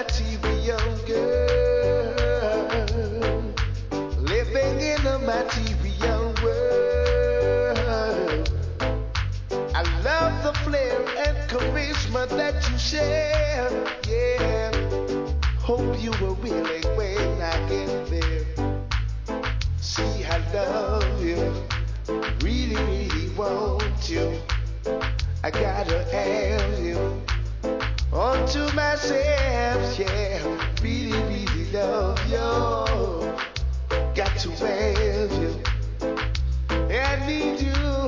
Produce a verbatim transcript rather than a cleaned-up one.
material girl, living in a material world. I love the flair and charisma that you share. Yeah, hope you were willing when I get there. See, I love you, really, really want you. I gotta have you onto myself, yeah. Really, really love you. Got to have you. I need you.